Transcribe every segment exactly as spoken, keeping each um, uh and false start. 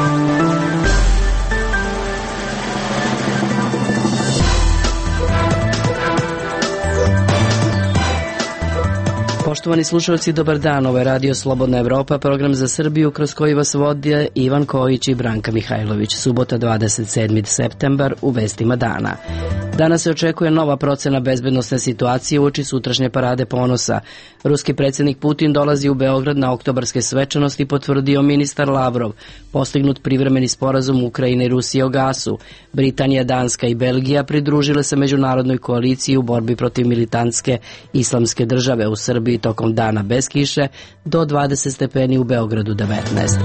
Poštovani slušalci, dobar dan. Ovo je Radio Slobodna Evropa, program za Srbiju kroz koji vas vode Ivan Kojić i Branka Mihajlović. Subota dvadeset sedmi septembar u vestima dana. Danas se očekuje nova procena bezbednosne situacije uoči sutrašnje parade ponosa. Ruski predsjednik Putin dolazi u Beograd na oktobarske svečanosti, potvrdio ministar Lavrov. Postignut privremeni sporazum Ukrajine i Rusije o gasu. Britanija, Danska i Belgija pridružile se međunarodnoj koaliciji u borbi protiv militantske islamske države. U Srbiji tokom dana bez kiše, do dvadeset stepeni, u Beogradu devetnaest.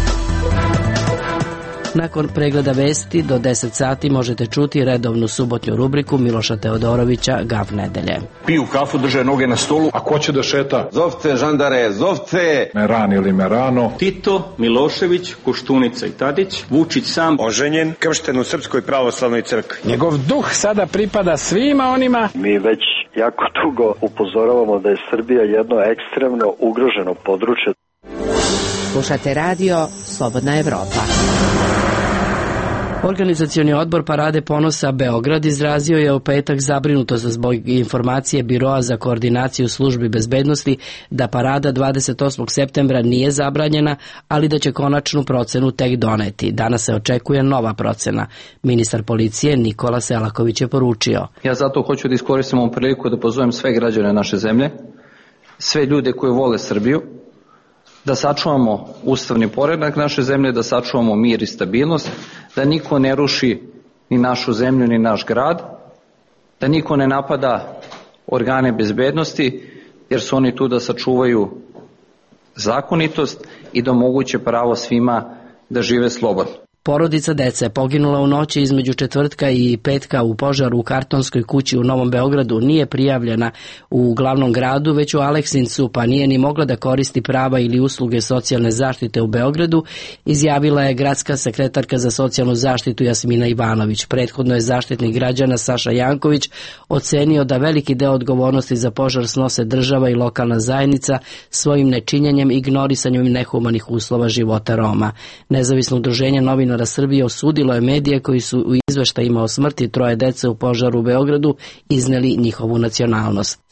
Nakon pregleda vesti do deset sati možete čuti redovnu subotnju rubriku Miloša Teodorovića Gaf nedelje. Piju kafu, drže noge na stolu. A ko će da šeta? Zovce, žandare, zovce! Meran ili Merano. Tito, Milošević, Koštunica i Tadić, Vučić sam oženjen, kršten u Srpskoj pravoslavnoj crkvi. Njegov duh sada pripada svima onima. Mi već jako dugo upozoravamo da je Srbija jedno ekstremno ugroženo područje. Slušate radio Slobodna Evropa. Organizacioni odbor Parade ponosa Beograd izrazio je u petak zabrinutost zbog informacije Biroa za koordinaciju službi bezbednosti da parada dvadeset osmog septembra nije zabranjena, ali da će konačnu procenu tek doneti. Danas se očekuje nova procena. Ministar policije Nikola Selaković je poručio: Ja zato hoću da iskoristim ovu priliku da pozovem sve građane naše zemlje, sve ljude koji vole Srbiju, da sačuvamo ustavni poredak naše zemlje, da sačuvamo mir i stabilnost, da niko ne ruši ni našu zemlju ni naš grad, da niko ne napada organe bezbednosti, jer su oni tu da sačuvaju zakonitost i da omoguće pravo svima da žive slobodno. Porodica dece poginula u noći između četvrtka i petka u požaru u kartonskoj kući u Novom Beogradu nije prijavljena u glavnom gradu, već u Aleksincu, pa nije ni mogla da koristi prava ili usluge socijalne zaštite u Beogradu, izjavila je gradska sekretarka za socijalnu zaštitu Jasmina Ivanović. Prethodno je zaštitnik građana Saša Janković ocenio da veliki deo odgovornosti za požar snose država i lokalna zajednica svojim nečinjenjem i ignorisanjem nehumanih uslova života Roma. Nezavisno udruženje Novinara Srbije osudilo je medije koji su u izveštajima o smrti troje dece u požaru u Beogradu izneli njihovu nacionalnost.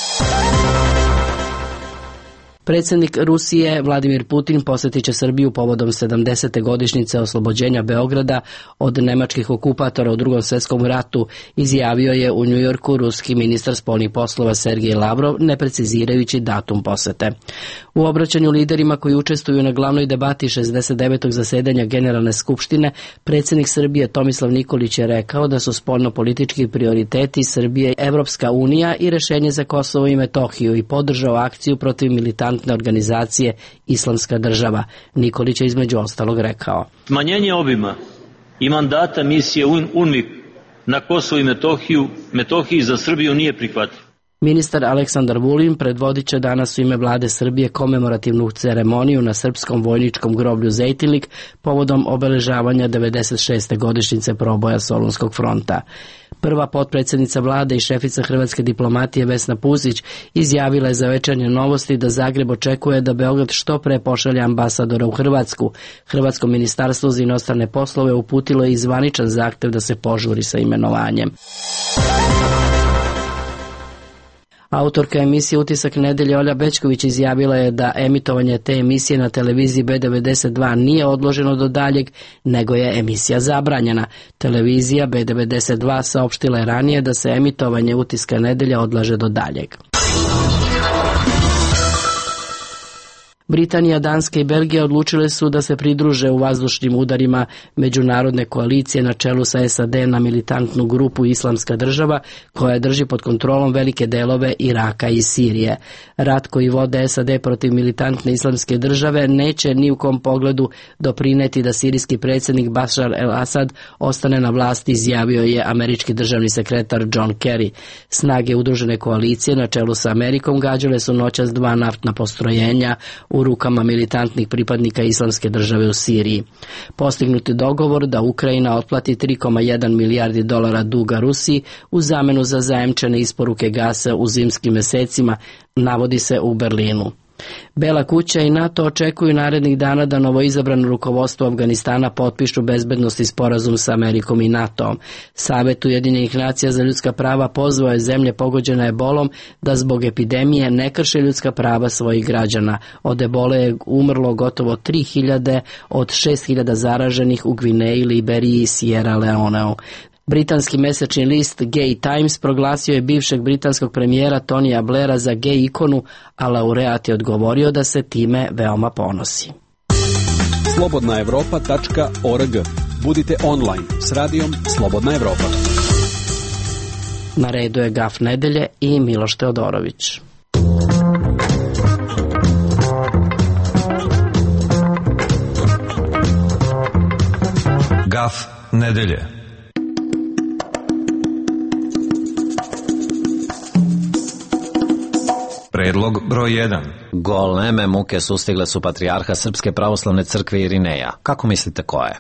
Predsjednik Rusije Vladimir Putin posjetit će Srbiju povodom sedamdesete godišnjice oslobođenja Beograda od nemačkih okupatora u Drugom svjetskom ratu, izjavio je u Njujorku ruski ministar spoljnih poslova Sergej Lavrov, ne precizirajući datum posete. U obraćanju liderima koji učestvuju na glavnoj debati šezdeset devetog zasedanja Generalne skupštine, predsjednik Srbije Tomislav Nikolić je rekao da su spoljnopolitički prioriteti Srbije Evropska unija i rešenje za Kosovo i Metohiju i podržao akciju protiv militantne organizacije Islamska država. Nikolić je između ostalog rekao: Smanjenje obima i mandata misije UNMIK na Kosovo i Metohiju, Metohiji za Srbiju nije prihvatljiv. Ministar Aleksandar Vulin predvodit će danas u ime vlade Srbije komemorativnu ceremoniju na srpskom vojničkom groblju Zejtinlik povodom obeležavanja devedeset šeste godišnjice proboja Solunskog fronta. Prva potpredsjednica vlade i šefica hrvatske diplomatije Vesna Pusić izjavila je za Večernje novosti da Zagreb očekuje da Beograd što pre pošalje ambasadora u Hrvatsku. Hrvatsko ministarstvo za inostrane poslove uputilo je i zvaničan zahtev da se požuri sa imenovanjem. Autorka emisije Utisak nedelje Olja Bećković izjavila je da emitovanje te emisije na televiziji B devedeset dva nije odloženo do daljeg, nego je emisija zabranjena. Televizija B devedeset dva saopštila je ranije da se emitovanje Utiska nedelje odlaže do daljeg. Britanija, Danska i Belgija odlučile su da se pridruže u vazdušnim udarima međunarodne koalicije na čelu sa S A D na militantnu grupu Islamska država, koja drži pod kontrolom velike delove Iraka i Sirije. Rat koji vode S A D protiv militantne islamske države neće ni u kom pogledu doprineti da sirijski predsjednik Bashar el-Assad ostane na vlasti, izjavio je američki državni sekretar John Kerry. Snage udružene koalicije na čelu sa Amerikom gađale su noćas dva naftna postrojenja u rukama militantnih pripadnika Islamske države u Siriji. Postignuti dogovor da Ukrajina otplati tri zarez jedan milijardi dolara duga Rusiji u zamenu za zajamčene isporuke gasa u zimskim mesecima, navodi se u Berlinu. Bela kuća i NATO očekuju narednih dana da novoizabrano rukovodstvo Afganistana potpišu bezbednosni sporazum sa Amerikom i NATO-om. Savet Ujedinjenih nacija za ljudska prava pozvao je zemlje pogođene ebolom da zbog epidemije ne krše ljudska prava svojih građana. Od ebole je umrlo gotovo tri hiljade od šest hiljada zaraženih u Gvineji, Liberiji i Sierra Leoneu. Britanski mesečni list Gay Times proglasio je bivšeg britanskog premijera Tonija Blaira za gej ikonu, a laureat je odgovorio da se time veoma ponosi. slobodna evropa tačka org. Budite online s radijom Slobodna Evropa. Na redu je Gaf nedelje i Miloš Teodorović. Gaf nedelje. Predlog broj jedan. Goleme muke sustigle su patrijarha Srpske pravoslavne crkve Irineja. Kako mislite ko je?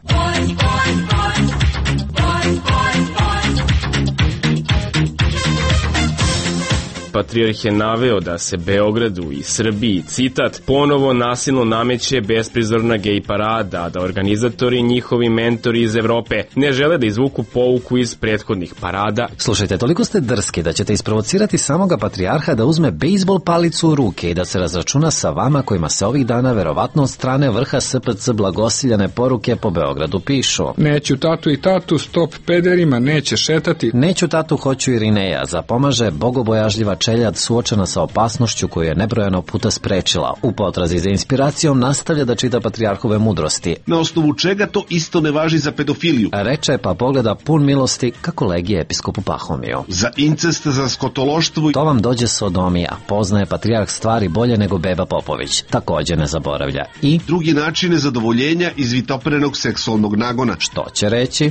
Patrijarh je naveo da se Beogradu i Srbiji, citat, ponovo nasilno nameće besprizorna gej parada, da organizatori i njihovi mentori iz Evrope ne žele da izvuku pouku iz prethodnih parada. Slušajte, toliko ste drski da ćete isprovocirati samoga patrijarha da uzme bejsbol palicu u ruke i da se razračuna sa vama kojima se ovih dana verovatno od strane vrha S P C blagosiljane poruke po Beogradu pišu. Neću tatu i tatu, stop pederima, neće šetati. Neću tatu, hoću Irineja, zapomaže bogobojažljiva čeljad suočena sa opasnošću koju je nebrojeno puta sprečila. U potrazi za inspiracijom nastavlja da čita patrijarhove mudrosti. Na osnovu čega to isto ne važi za pedofiliju? Reče pa pogleda pun milosti kako legije episkopu Pahomiju. Za incest, za skotološtvo. To vam dođe sodomija. Poznaje patrijarh stvari bolje nego Beba Popović. Takođe ne zaboravlja. I drugi načine zadovoljenja iz vitoprenog seksualnog nagona. Što će reći?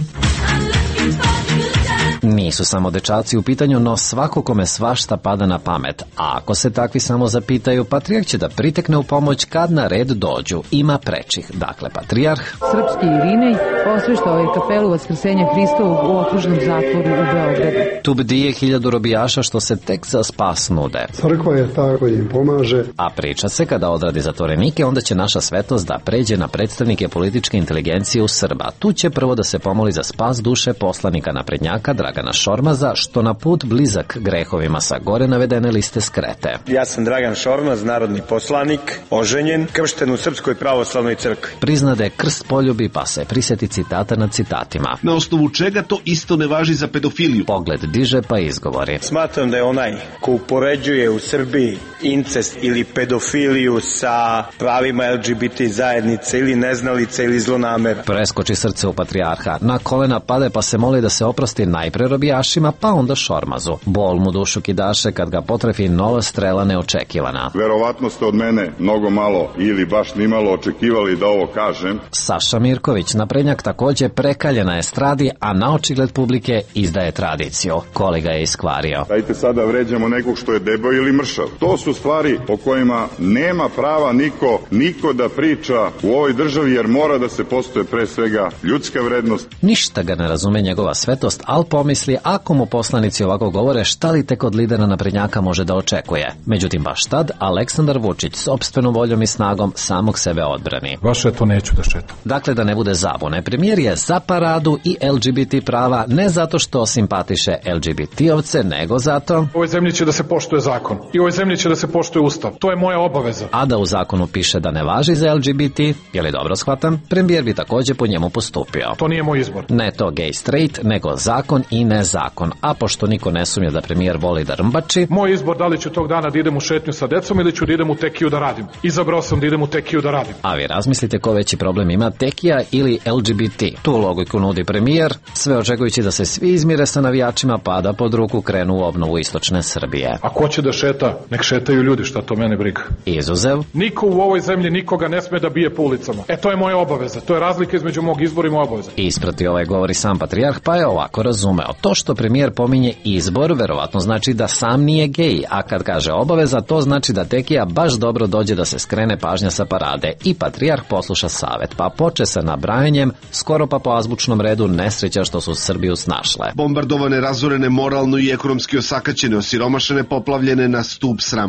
Nisu samo dečaci u pitanju, no svako kome svašta pada na pamet. A ako se takvi samo zapitaju, patrijarh će da pritekne u pomoć kad na red dođu. Ima prečih. Dakle, patrijarh Srpski Irinej osveštao je kapelu Vaskrsenja Hristovog u okružnom zatvoru u Beogradu. Tu bdije hiljadu robijaša što se tek za spas nude. Crkva je ta koja im pomaže. A priča se kada odradi zatvorenike, onda će naša svetost da pređe na predstavnike političke inteligencije u Srba. Tu će prvo da se pomoli za spas duše poslanika naprednjaka Dragana Šormaza, što na put blizak grehovima sa gore navedene liste skrete. Ja sam Dragan Šormaz, narodni poslanik, oženjen, kršten u Srpskoj pravoslavnoj crkvi. Priznade krst poljubi pa se priseti citata nad citatima. Na osnovu čega to isto ne važi za pedofiliju? Pogled diže pa izgovori. Smatram da je onaj ko upoređuje u Srbiji incest ili pedofiliju sa pravima L G B T zajednice ili neznalice ili zlonamera. Preskoči srce u patrijarha, na kolena pade pa se moli da se oprosti najpre robijašima pa onda Šormazu. Bol mu dušu kidaše kad ga potrefi nova strela neočekivana. Verovatno ste od mene mnogo malo ili baš nimalo očekivali da ovo kažem. Saša Mirković, naprednjak, takođe prekaljen na estradi, a na očigled publike izdaje tradiciju. Koli ga je iskvario. Dajte sada vređamo nekog što je debeo ili mršav. To su stvari o kojima nema prava niko, niko da priča u ovoj državi, jer mora da se postoje pre svega ljudska vrednost. Ništa ga ne razume njegova svetost, al pomisli ako mu poslanici ovako govore, šta li tek od lidera naprednjaka može da očekuje. Međutim, baš tad Aleksandar Vučić sopstvenom voljom i snagom samog sebe odbrani. Vaše to neću da šetam. Dakle, da ne bude zabune, premijer je za paradu i L G B T prava ne zato što simpatiše L G B T-ovce, nego zato... U ovoj zemlji će da se poštuje zakon i u ovoj zemlji će da se poštuje ustav. To je moja obaveza. A da u zakonu piše da ne važi za L G B T, je li dobro shvatam, premijer bi takođe po njemu postupio. To nije moj izbor. Ne to gay straight, nego zakon i nezakon. A pošto niko ne sumnja da premijer voli da rmbači... Moj izbor da li ću tog dana da idem u šetnju sa decom ili ću da idem u tekiju da radim. Izabrao sam da idem u tekiju da radim. A vi razmislite ko veći problem ima, tekija ili L G B T. Tu logiku nudi premijer, sve očekujući da se svi izmire sa navijačima pa da pod ruku krenu u obnovu istočne Srbije. A ko će da šeta? Nek šetaju ljudi, šta to mene briga. Izuzev? Niko u ovoj zemlji nikoga ne sme da bije po ulicama. E, to je moja obaveza. To je razlika između mog izbora i moja obaveza. Isprati ovaj govori sam patrijarh, pa je ovako razumeo. To što premijer pominje izbor, verovatno znači da sam nije gej, a kad kaže obaveza, to znači da tekija baš dobro dođe da se skrene pažnja sa parade i patrijarh posluša savet, pa poče sa nabrajanjem, skoro pa po azbučnom redu nesreća što su Srbiju snašle. Bombardovane, razorene, moralno i ekonomski osakaćene, osiromašene, poplavljene na stup srama.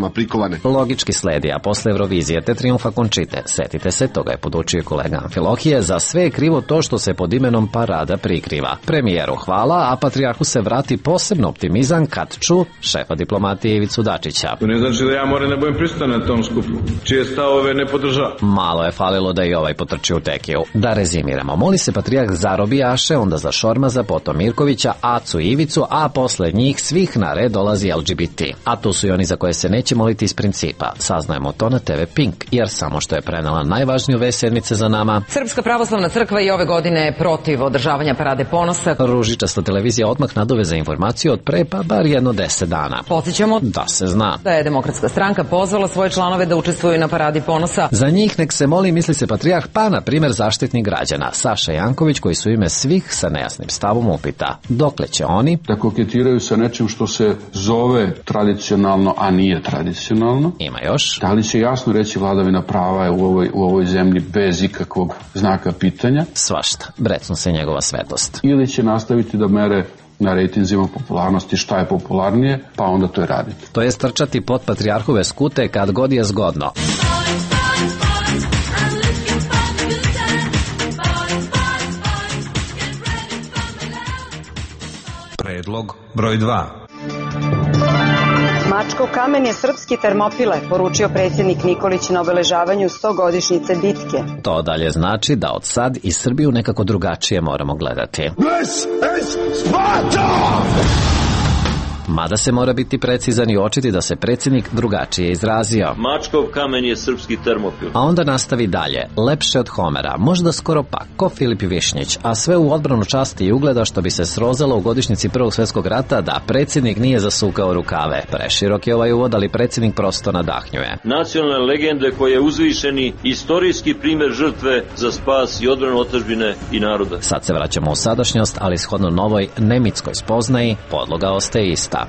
ženama prikovane. Logički sledi, a posle Eurovizije te triumfa Končite, setite se, toga je podučio kolega Amfilohije, za sve je krivo to što se pod imenom parada prikriva. Premijeru hvala, a patrijarhu se vrati posebno optimizam kad ču šefa diplomatije Ivicu Dačića. To ne znači da ja moram ne budem prisutan na tom skupu, čije stavove ne podržava. Malo je falilo da i ovaj potrči u tekiju. Da rezimiramo, moli se patrijarh za Robijaše, onda za Šormaza, potom Mirkovića, Acu i Ivicu, a posle njih svih na red dolazi L G B T. A tu su i oni za koje se neće moliti iz principa. Saznajemo to na te ve Pink, jer samo što je prenela najvažniju vest sedmice za nama. Srpska pravoslavna crkva i ove godine protiv održavanja parade ponosa. Ružičasta televizija odmah nadove za informaciju od pre pa bar jedno deset dana. Podsjećamo da se zna da je Demokratska stranka pozvala svoje članove da učestvuju na paradi ponosa. Za njih nek se moli, misli se patrijarh, pa na primjer zaštitnik građana Saša Janković, koji su ime svih sa nejasnim stavom upita. Dokle će oni da koketiraju sa nečim što se zove tradicionalno, a nije tradicionalno? Ima još. Da li će jasno reći vladavina prava je u ovoj, u ovoj zemlji bez ikakvog znaka pitanja? Svašta, brecnu se njegova svetost. Ili će nastaviti da mere na rejtinzima popularnosti šta je popularnije, pa onda to je raditi. To je strčati pod patrijarhove skute kad god je zgodno. Predlog broj dva. Mačkov kamen je srpski Termopile, poručio predsjednik Nikolić na obeležavanju stogodišnjice bitke. To dalje znači da od sad i Srbiju nekako drugačije moramo gledati. This is Sparta! Mada se mora biti precizan i očiti da se predsjednik drugačije izrazio. Mačkov kamen je srpski Termopil. A onda nastavi dalje, lepše od Homera, možda skoro pa, ko Filip Višnjić, a sve u odbranu časti i ugleda što bi se srozalo u godišnjici Prvog svjetskog rata da predsjednik nije zasukao rukave. Preširok je ovaj uvod, ali predsjednik prosto nadahnjuje. Nacionalne legende koje je uzvišeni istorijski primjer žrtve za spas i odbranu otadžbine i naroda. Sad se vraćamo u sadašnjost, ali shodno novoj nemitskoj spoznaji, podloga ostaje ista.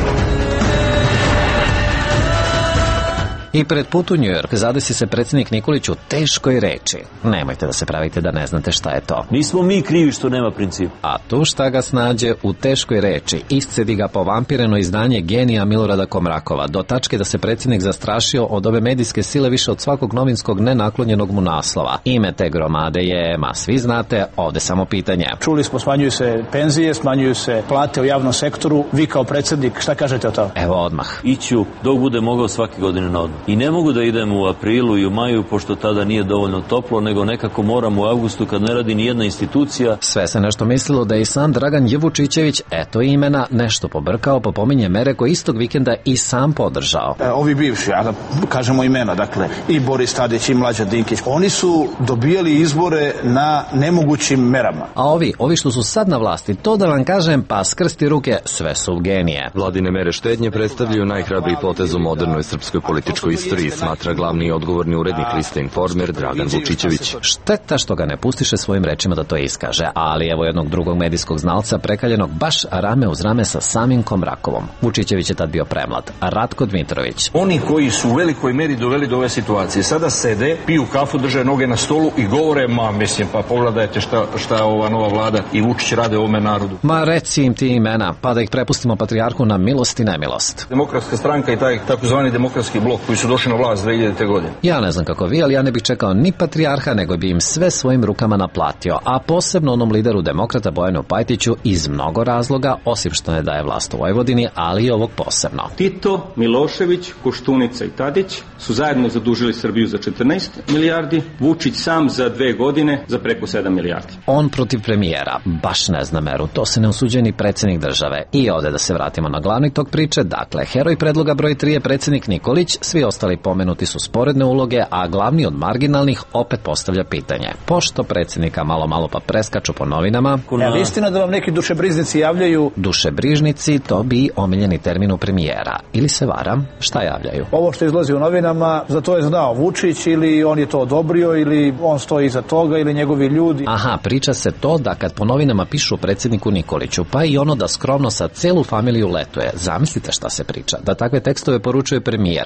I pred put u New York zadesi se predsjednik Nikolić u teškoj reči. Nemojte da se pravite da ne znate šta je to. Nismo mi krivi što nema principa. A tu šta ga snađe u teškoj reči. Iscedi ga povampireno izdanje genija Milorada Komrakova, do tačke da se predsjednik zastrašio od ove medijske sile više od svakog novinskog nenaklonjenog mu naslova. Ime te gromade je, ma svi znate, ovde samo pitanje. Čuli smo, smanjuju se penzije, smanjuju se plate u javnom sektoru. Vi kao predsjednik, šta kažete o to? Evo odmah. Iću dok bude mogao svake godine na odmah. I ne mogu da idem u aprilu i u maju, pošto tada nije dovoljno toplo, nego nekako moram u avgustu kad ne radi ni jedna institucija. Sve se nešto mislilo da je i sam Dragan Jevučićević, eto imena, nešto pobrkao, popominje mere koje istog vikenda i sam podržao. E, ovi bivši, a da kažemo imena, dakle, i Boris Tadić i Mlađan Dinkić, oni su dobijali izbore na nemogućim merama. A ovi, ovi što su sad na vlasti, to da vam kažem, pa skrsti ruke, sve su genije. Vladine mere štednje predstavljaju najhrabriji potez u modernoj srpskoj političkoj istoriji, smatra glavni i odgovorni urednik liste Informer Dragan Vučićević. Šteta što ga ne pustiše svojim rečima da to iskaže, ali evo jednog drugog medijskog znalca prekaljenog baš rame uz rame sa samim Komrakovom. Vučićević je tad bio premlad, a Ratko Dmitrović. Oni koji su u velikoj meri doveli do ove situacije, sada sede, piju kafu, drže noge na stolu i govore, ma mislim, pa pogledajte šta, šta ova nova vlada i Vučić rade ovome narodu. Ma reci im ti imena, pa da ih prepustimo patrijarhu na milost i nemilost. Demokratska stranka i taj takozvani demokratski blok koji su došli na vlast dve hiljadite. godine. Ja ne znam kako vi, ali ja ne bih čekao ni patrijarha, nego bi im sve svojim rukama naplatio, a posebno onom lideru demokrata Bojanu Pajtiću iz mnogo razloga, osim što ne daje vlast u Vojvodini, ali i ovog posebno. Tito, Milošević, Koštunica i Tadić su zajedno zadužili Srbiju za četrnaest milijardi, Vučić sam za dve godine za preko sedam milijardi. On protiv premijera, baš ne zna meru, to se ne usuđuje ni predsjednik države. I ovde da se vratimo na glavni tok priče, dakle, heroj predloga broj tri je predsjednik Nikolić, svi ostali pomenuti su sporedne uloge, a glavni od marginalnih opet postavlja pitanje. Pošto predsjednika malo malo pa preskaču po novinama... Je li istina da vam neki dušebrižnici javljaju? Dušebrižnici, to bi omiljeni termin u premijera. Ili se varam, šta javljaju? Ovo što izlazi u novinama, za to je znao Vučić ili on je to odobrio ili on stoji iza toga ili njegovi ljudi. Aha, priča se to da kad po novinama pišu predsjedniku Nikoliću, pa i ono da skromno sa celu familiju letuje. Zamislite šta se priča, da takve tekstove poručuje premijer. Ko da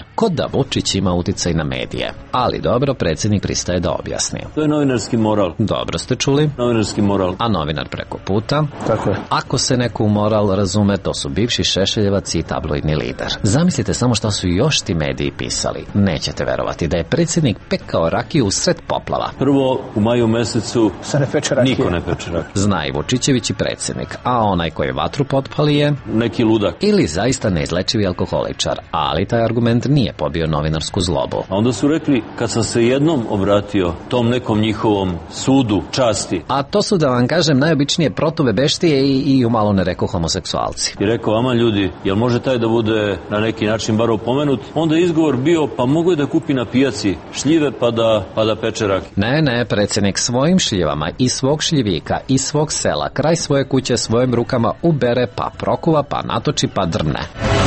da Vučić ima uticaj na medije. Ali dobro, predsjednik pristaje da objasni. To je novinarski moral. Dobro ste čuli. Novinarski moral. A novinar preko puta. Tako je. Ako se neko u moral razume, to su bivši Šešeljevac i tabloidni lider. Zamislite samo šta su još ti mediji pisali. Nećete verovati da je predsjednik pekao rakiju u sred poplava. Prvo, u maju mesecu se ne peče rakije. Niko ne peče rakije. Zna i Vučićević i predsjednik, a onaj koji vatru potpali je neki ludak. Ili zaista neizlečivi alkoholičar, ali taj argument nije pobio novinarsku zlobu. A onda su rekli, kad sam se jednom obratio tom nekom njihovom sudu časti. A to su, da vam kažem, najobičnije protubebeštije i, i umalo ne rekao homoseksualci. I rekao, ama ljudi, jel može taj da bude na neki način bar opomenut? Onda je izgovor bio, pa mogu je da kupi na pijaci šljive pa da, pa da peče rakiju. Ne, ne, predsjednik svojim šljivama i svog šljivika i svog sela kraj svoje kuće svojim rukama ubere, pa prokuva, pa natoči, pa drne.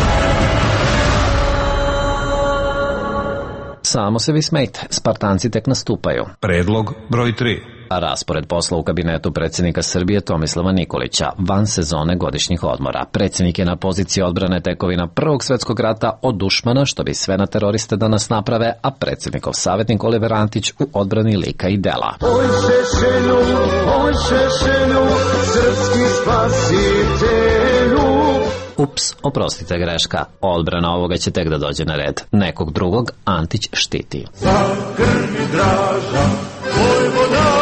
Samo se vi smejte, Spartanci tek nastupaju. Predlog broj tri. A raspored posla u kabinetu predsjednika Srbije Tomislava Nikolića, van sezone godišnjih odmora. Predsjednik je na poziciji odbrane tekovina Prvog svjetskog rata od dušmana, što bi sve na teroriste danas naprave, a predsjednikov savjetnik Oliver Antić u odbrani lika i dela. Oj Šešelju, oj Šešelju, srpski spasitelju. Ups, oprostite, greška. Odbrana ovoga će tek da dođe na red. Nekog drugog Antić štiti. Za krvi Draža, Vojvoda.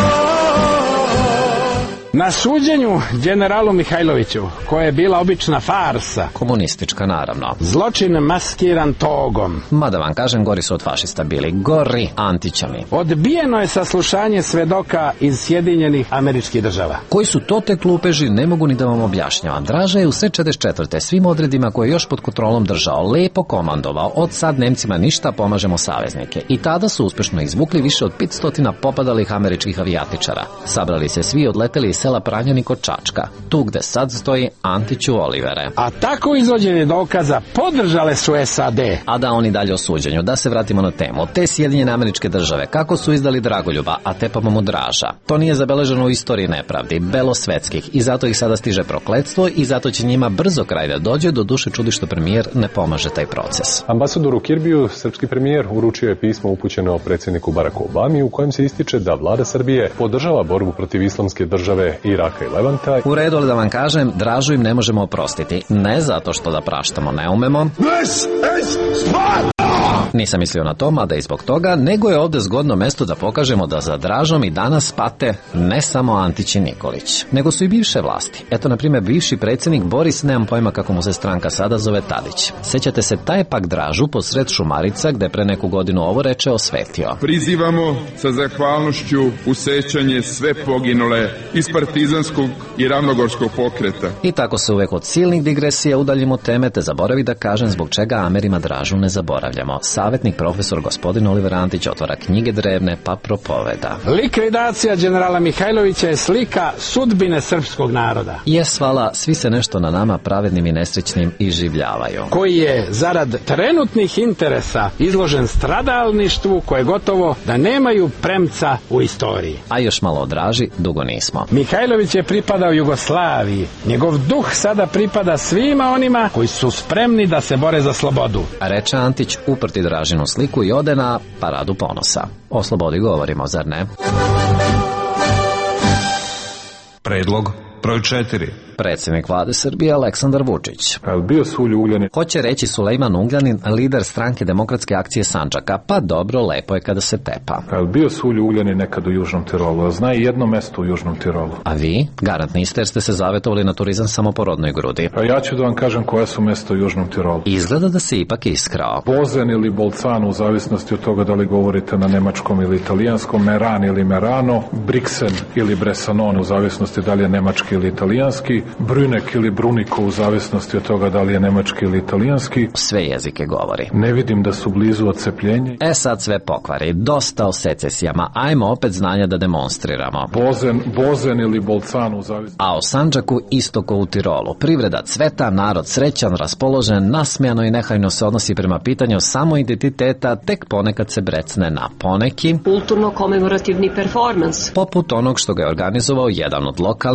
Na suđenju generalu Mihajloviću, koja je bila obična farsa. Komunistička, naravno. Zločin maskiran togom. Mada vam kažem, gori su od fašista bili. Gori Antićami. Odbijeno je saslušanje svedoka iz Sjedinjenih Američkih Država. Koji su to tek lupeži, ne mogu ni da vam objašnjavam. Draža je u sve četrdeset četvrte svim odredima koje je još pod kontrolom držao lepo komandovao. Od sad Nemcima ništa, pomažemo saveznike. I tada su uspešno izvukli više od petsto popadalih američkih avijatičara. Sabrali se svi, odleteli iz sela Pranjani kod Čačka, tu gde sad stoji Antiću Olivere. A tako izvođenje dokaza podržale su S A D. A da oni dalje o suđenju, da se vratimo na temu. Te Sjedinjene Američke Države, kako su izdali Dragoljuba, a tepamo mu Draža. To nije zabeleženo u istoriji nepravdi, belosvetskih, i zato ih sada stiže prokletstvo i zato će njima brzo kraj da dođe, do duše čudi što premijer ne pomaže taj proces. Ambasadoru Kirbiju srpski premijer uručio je pismo upućeno predsjedniku Baracku Obami u kojem se ističe da vlada Srbije podržava borbu protiv islamske države Iraka i Levanta. U redu, ali da vam kažem, Dražu im ne možemo oprostiti. Ne zato što da praštamo ne umemo. Nisam mislio na to, mada i zbog toga, nego je ovde zgodno mesto da pokažemo da za Dražom i danas pate ne samo Antić i Nikolić, nego su i bivše vlasti. Eto, na primjer, bivši predsjednik Boris, nemam pojma kako mu se stranka sada zove, Tadić. Sećate se taj pak Dražu posred Šumarica, gde pre neku godinu ovo reče osvetio. Prizivamo sa zahvalnošću u sećanje sve poginule iz partizanskog i ravnogorskog pokreta. I tako se uvek od silnih digresija udaljimo teme, te zaboravi da kažem zbog čega Amerima Dražu ne zaboravljamo. Savjetnik profesor gospodin Oliver Antić otvara knjige drevne pa propoveda. Likvidacija generala Mihajlovića je slika sudbine srpskog naroda. Jes, hvala, svi se nešto na nama pravednim i nesrećnim iživljavaju. Koji je zarad trenutnih interesa izložen stradalništvu koje gotovo da nemaju premca u istoriji. A još malo o Draži, dugo nismo. Mihajlović je pripadao Jugoslaviji. Njegov duh sada pripada svima onima koji su spremni da se bore za slobodu. Reče Antić, uprti Dražinu sliku i ode na paradu ponosa. O slobodi govorimo, zar ne? Predlog broj četiri. Predsjednik vlade Srbije Aleksandar Vučić. Bio Sulju Ugljanin. Hoće reći Sulejman Ugljanin, lider stranke Demokratske akcije Sandžaka. Pa dobro, lepo je kada se tepa. Bio Sulju Ugljanin nekad u Južnom Tirolu. Zna i jedno mesto u Južnom Tirolu. A vi? Garant niste jer ste se zavetovali na turizam samo po rodnoj grudi. A ja ću da vam kažem koja su mesta u Južnom Tirolu. Izgleda da se ipak iskrao. Bozen ili Bolcano, u zavisnosti od toga da li govorite na nemačkom ili italijanskom, Meran ili Merano, Brixen ili Bressanon, u zavisnosti da li je nemački ili italijanski, Brünek ili Bruniko, u zavisnosti od toga da li je nemački ili italijanski. Sve jezike govori. Ne vidim da su blizu odcepljenja. E sad sve pokvari. Dosta o secesijama. Ajmo opet znanja da demonstriramo. Bozen, Bozen ili Bolcano, u zavisnosti. A o Sandžaku isto ko u Tirolu. Privreda cveta, narod srećan, raspoložen, nasmejano i nehajno se odnosi prema pitanju samo identiteta, tek ponekad se brecne na poneki kulturno-komemorativni performans. Poput onog što ga je organizovao jedan od lokalnih, ali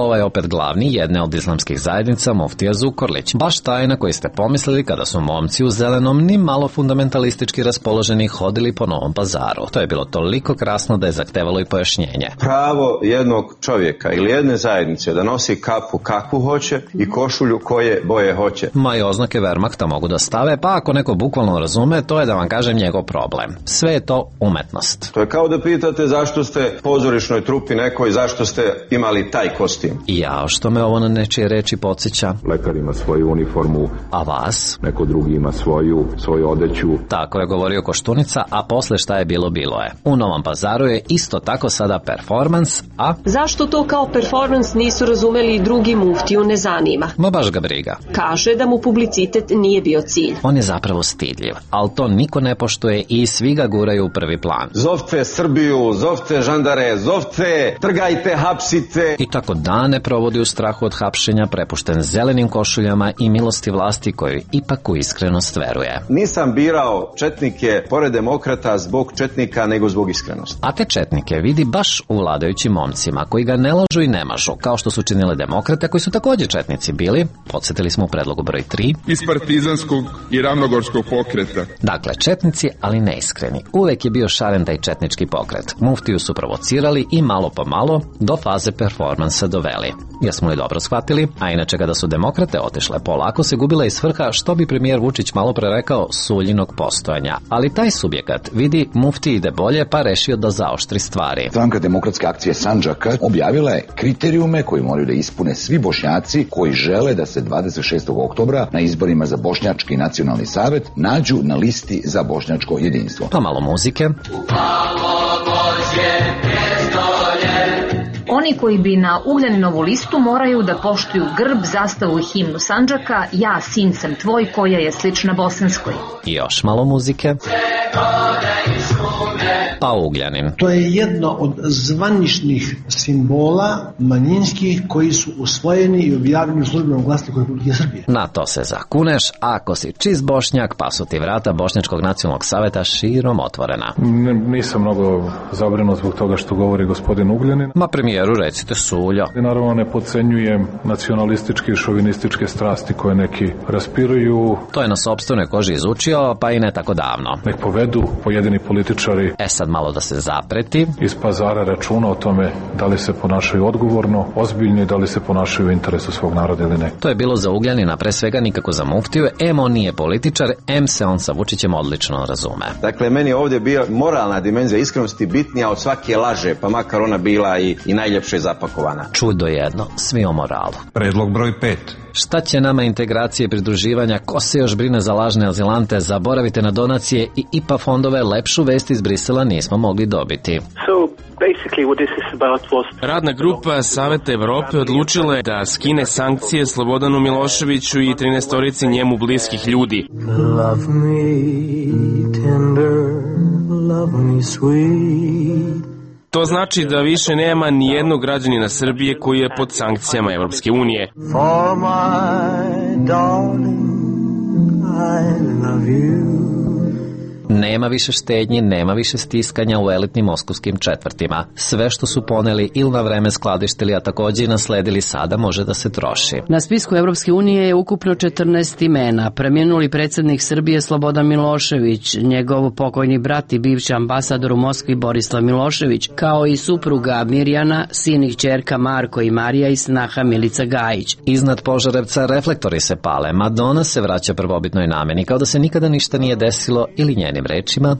ovo je opet glavni jedne od islamskih zajednica, muftija Zukorlić. Baš taj na koji ste pomislili kada su momci u zelenom ni malo fundamentalistički raspoloženi hodili po Novom Pazaru. To je bilo toliko krasno da je zahtevalo i pojašnjenje. Pravo jednog čovjeka ili jedne zajednice da nosi kapu kakvu hoće i košulju koje boje hoće. Ma i oznake Wehrmachta mogu da stave, pa ako neko bukvalno razume, to je da vam kažem njegov problem. Sve je to umetnost. To je kao da pitate zašto ste pozorišnoj trupi nekoj, zašto ste imali taj kostim. Ja, što me ovo na nečije reči podsjeća? Lekar ima svoju uniformu. A vas? Neko drugi ima svoju, svoju odeću. Tako je govorio Koštunica, a posle šta je bilo, bilo je. U Novom Pazaru je isto tako sada performans, a... Zašto to kao performans nisu razumeli i drugi, muftiju ne zanima? Ma baš ga briga. Kaže da mu publicitet nije bio cilj. On je zapravo stidljiv, ali to niko ne poštuje i svi ga guraju u prvi plan. Zovte Srbiju, zovte žandare, zovte, trgajte, hapsite. I tako dane provodi u strahu od hapšenja, prepušten zelenim košuljama i milosti vlasti koju ipak u iskrenost veruje. Nisam birao četnike pored demokrata zbog četnika, nego zbog iskrenosti. A te četnike vidi baš u vladajućim momcima, koji ga ne lažu i ne mažu, kao što su činile demokrate, koji su također četnici bili, podsjetili smo u predlogu broj tri, iz partizanskog i ravnogorskog pokreta. Dakle, četnici, ali neiskreni. Uvek je bio šaren taj četnički pokret. Muftiju su provocirali i malo po malo do faze performansa doveli. Jesmo li dobro shvatili? A inače, kada su demokrate otišle, polako se gubila iz svrha, što bi premijer Vučić malo pre rekao, suljinog postojanja. Ali taj subjekat vidi mufti ide bolje, pa rešio da zaoštri stvari. Stranka Demokratske akcije Sandžaka objavila je kriterijume koji moraju da ispune svi Bošnjaci koji žele da se dvadeset šestog oktobra na izborima za Bošnjački nacionalni savet nađu na listi za bošnjačko jedinstvo. Pa malo muzike. Oni koji bi na Ugljaninovu listu moraju da poštuju grb, zastavu i himnu Sandžaka, ja sin sam tvoj, koja je slična bosanskoj. I još malo muzike. Pa Ugljanin. To je jedno od zvaničnih simbola manjinskih koji su usvojeni i objavljeni u službenom glasniku Republike Srbije. Na to se zakuneš, ako si čist Bošnjak, pa su ti vrata Bošnjačkog nacionalnog saveta širom otvorena. N nisam mnogo zabrinut zbog toga što govori gospodin Ugljanin. Ma premijeru, recite Suljo. I naravno ne podcenjujem nacionalističke i šovinističke strasti koje neki raspiruju. To je na sopstvenoj koži izučio, pa i ne tako davno. Nek povedu pojedini političari. E sad malo da se zapreti. Iz Pazara računa o tome da li se ponašaju odgovorno, ozbiljno i da li se ponašaju u interesu svog naroda ili ne. To je bilo za Ugljanina, pre svega nikako za muftiju. Em on nije političar, em se on sa Vučićem odlično razume. Dakle, meni je ovdje bio moralna dimenzija iskrenosti bitnija od svake laže, pa makar ona bila i, i najljepše zapakovana. Čudo jedno, svi o moralu. Predlog broj pet. Šta će nama integracije i pridruživanja, ko se još brine za lažne azilante, zaboravite na donacije i I P A fondove, lepšu vest iz Brisela nismo mogli dobiti. Radna grupa Saveta Evrope odlučila je da skine sankcije Slobodanu Miloševiću i trinaestorici njemu bliskih ljudi. Love me tender, love me sweet. To znači da više nema ni jednog građanina Srbije koji je pod sankcijama Evropske unije. For my darling, I love you. Nema više štednji, nema više stiskanja u elitnim moskovskim četvrtima. Sve što su poneli ili na vreme skladištili, a također i nasledili, sada može da se troši. Na spisku Evropske unije je ukupno četrnaest imena. Preminuli predsjednik Srbije Slobodan Milošević, njegov pokojni brat i bivši ambasador u Moskvi Borislav Milošević, kao i supruga Mirjana, sin i kćerka Marko i Marija i snaha Milica Gajić. Iznad Požarevca reflektori se pale, Madonna se vraća prvobitnoj nameni, kao da se nikada ništa nije desilo, ili njenim rečima.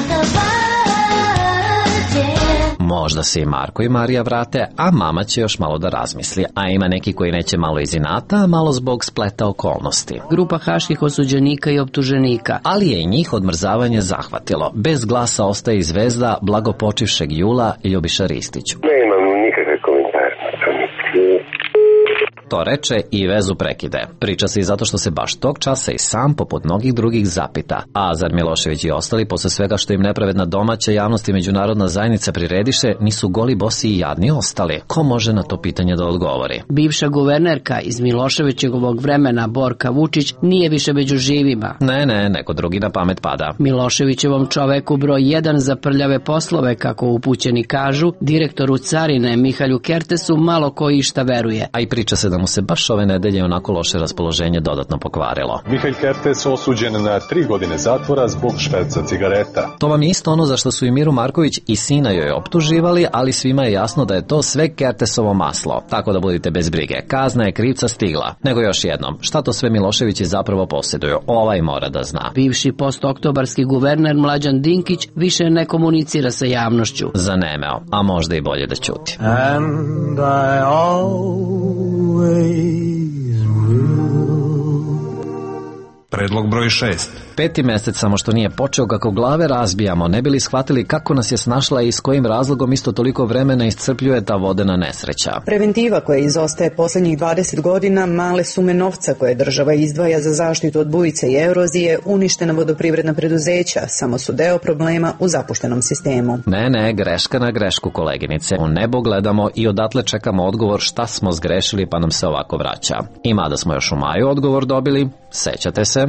Možda se i Marko i Marija vrate, a mama će još malo da razmisli, a ima neki koji neće malo iz inata, a malo zbog spleta okolnosti. Grupa haških osuđenika i optuženika. Ali je i njih odmrzavanje zahvatilo. Bez glasa ostaje i zvezda blagopočivšeg jula Ljubiša Ristić. Ne imam nikakve komentare. To reče i vezu prekide. Priča se i zato što se baš tog časa i sam poput mnogih drugih zapita. A zar Milošević i ostali, posle svega što im nepravedna domaća javnost i međunarodna zajednica prirediše, nisu goli, bosi i jadni ostali? Ko može na to pitanje da odgovori? Bivša guvernerka iz Miloševićevog vremena, Borka Vučić, nije više među živima. Ne, ne, neko drugi na pamet pada. Miloševićevom čoveku broj jedan za prljave poslove, kako upućeni kažu, direktoru carine Mihalju Kertesu malo ko išta veruje. A i priča se da mu se baš ove nedelje onako loše raspoloženje dodatno pokvarilo. Mihalj Kertes osuđen na tri godine zatvora zbog šverca cigareta. To vam je isto ono za što su i Miru Marković i sina joj optuživali, ali svima je jasno da je to sve Kertesovo maslo. Tako da budite bez brige, kazna je krivca stigla. Nego još jednom, šta to sve Miloševići zapravo posjeduju? Ovaj mora da zna. Bivši postoktobarski guverner Mlađan Dinkić više ne komunicira sa javnošću. Zanemeo, a možda i bolje da ćuti. And I always Predlog broj šest. Peti mesec samo što nije počeo, kako glave razbijamo, ne bili shvatili kako nas je snašla i s kojim razlogom isto toliko vremena iscrpljuje ta vodena nesreća. Preventiva koja izostaje posljednjih dvadeset godina, male sume novca koje država izdvaja za zaštitu od bujice i erozije, uništena vodoprivredna preduzeća, samo su deo problema u zapuštenom sistemu. Ne, ne, greška na grešku, koleginice. U nebo gledamo i odatle čekamo odgovor šta smo zgrešili pa nam se ovako vraća. I mada smo još u maju odgovor dobili, sećate se?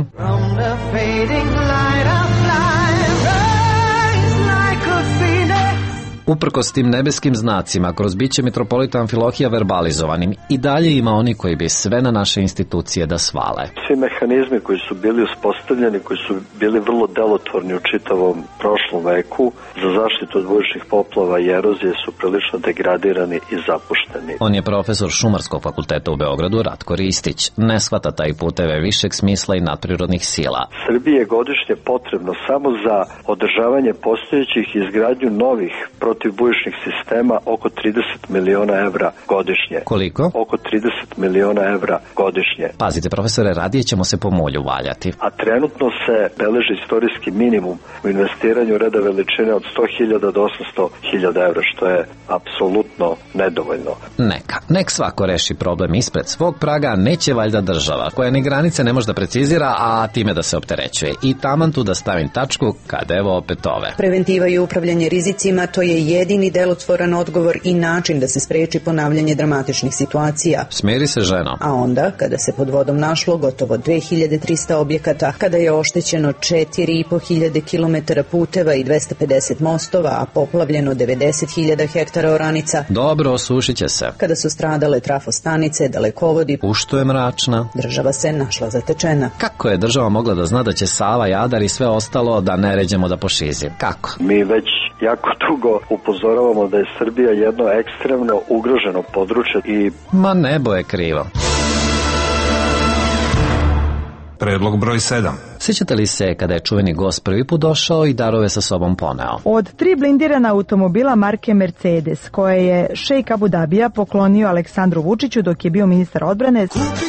Uprkos tim nebeskim znacima, kroz biće mitropolita Amfilohija verbalizovanim, i dalje ima oni koji bi sve na naše institucije da svale. Svi mehanizmi koji su bili uspostavljeni, koji su bili vrlo delotvorni u čitavom prošlom veku za zaštitu od bujičnih poplava i erozije su prilično degradirani i zapušteni. On je profesor Šumarskog fakulteta u Beogradu, Ratko Ristić. Ne shvata taj puteve višeg smisla i nadprirodnih sila. Srbiji je godišnje potrebno samo za održavanje postojećih i izgradnju novih protivbujičnih sistema oko trideset miliona evra godišnje. Koliko? Oko trideset miliona evra godišnje. Pazite, profesore, radije ćemo se po mulju valjati. A trenutno se beleži istorijski minimum u investiranju reda veličine od sto hiljada do osamsto hiljada evra, što je apsolutno nedovoljno. Neka, nek svako reši problem ispred svog praga, neće valjda država, koja ni granice ne može da precizira, a time da se opterećuje. I taman tu da stavim tačku, kad evo opet ove. Preventiva i upravljanje rizicima, to je jedini delotvoran odgovor i način da se spreči ponavljanje dramatičnih situacija. Smiri se, ženo. A onda, kada se pod vodom našlo gotovo dve hiljade trista objekata, kada je oštećeno četiri i po hiljade kilometara puteva i dvesta pedeset mostova, a poplavljeno devedeset hiljada hektara oranica. Dobro, osušit će se. Kada su stradale trafostanice, dalekovodi. Ušto je mračna. Država se našla zatečena. Kako je država mogla da zna da će Sava, Jadar i sve ostalo da ne ređemo da pošizi? Kako? Mi već jako dugo upozoravamo da je Srbija jedno ekstremno ugroženo područje i... Ma nebo je krivo. Predlog broj sedam. Sjećate li se kada je čuveni gost prvi put došao i darove sa sobom poneo? Od tri blindirana automobila marke Mercedes, koje je šejk Abu Dabija poklonio Aleksandru Vučiću dok je bio ministar odbrane,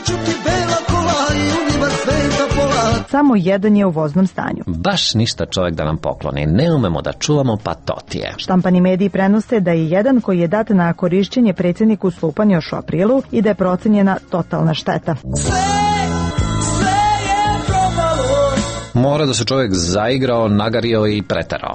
samo jedan je u voznom stanju. Baš ništa čovjek da nam pokloni, ne umemo da čuvamo, pa to ti je. Štampani mediji prenose da je jedan koji je dat na korišćenje predsjedniku slupan još u aprilu i da je procenjena totalna šteta. Mora da se čovjek zaigrao, nagario i preterao.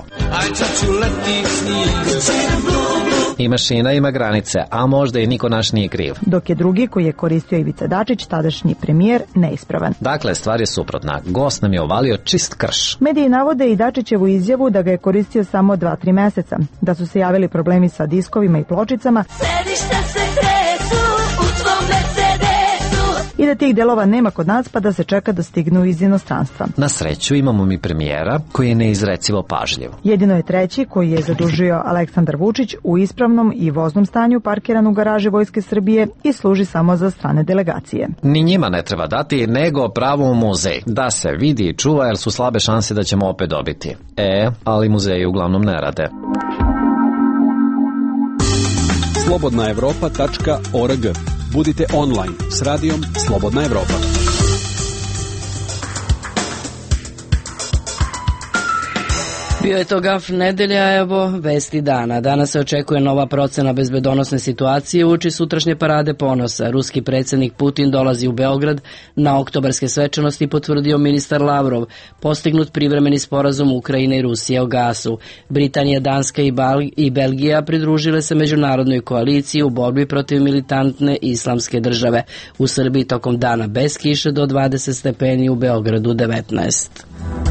I mašina ima granice, a možda i niko naš nije kriv. Dok je drugi, koji je koristio Ivica Dačić, tadašnji premijer, neispravan. Dakle, stvar je suprotna. Gost nam je ovalio čist krš. Mediji navode i Dačićevu izjavu da ga je koristio samo dva tri meseca, da su se javili problemi sa diskovima i pločicama, Sedišta se tresu u tvom Mercedesu i da tih delova nema kod nas, pa da se čeka da stignu iz inostranstva. Na sreću imamo mi premijera koji je neizrecivo pažljiv. Jedino je treći, koji je zadužio Aleksandar Vučić, u ispravnom i voznom stanju parkiran u garaži Vojske Srbije i služi samo za strane delegacije. Ni njima ne treba dati, nego pravo u muzej. Da se vidi i čuva, jer su slabe šanse da ćemo opet dobiti. E, ali muzeji uglavnom ne rade. slobodna evropa tačka org. Budite online s radijom Slobodna Evropa. Bio je to gaf nedelja, evo vesti dana. Danas se očekuje nova procena bezbedonosne situacije uoči sutrašnje parade ponosa. Ruski predsjednik Putin dolazi u Beograd na oktobarske svečanosti, potvrdio ministar Lavrov. Postignut privremeni sporazum Ukrajine i Rusije o gasu. Britanija, Danska i, Bal- i Belgija pridružile se međunarodnoj koaliciji u borbi protiv militantne islamske države. U Srbiji tokom dana bez kiše do dvadeset stepeni, u Beogradu devetnaest.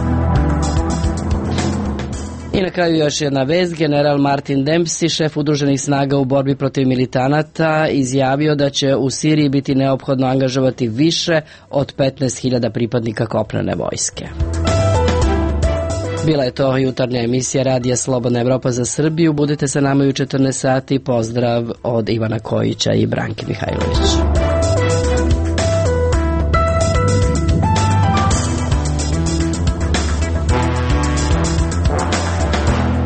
I na kraju još jedna vest. General Martin Dempsey, šef udruženih snaga u borbi protiv militanata, izjavio da će u Siriji biti neophodno angažovati više od petnaest hiljada pripadnika kopnene vojske. Bila je to jutarnja emisija Radija Slobodna Evropa za Srbiju. Budite sa nama u četrnaest sati. Pozdrav od Ivana Kojića i Branke Mihajlović.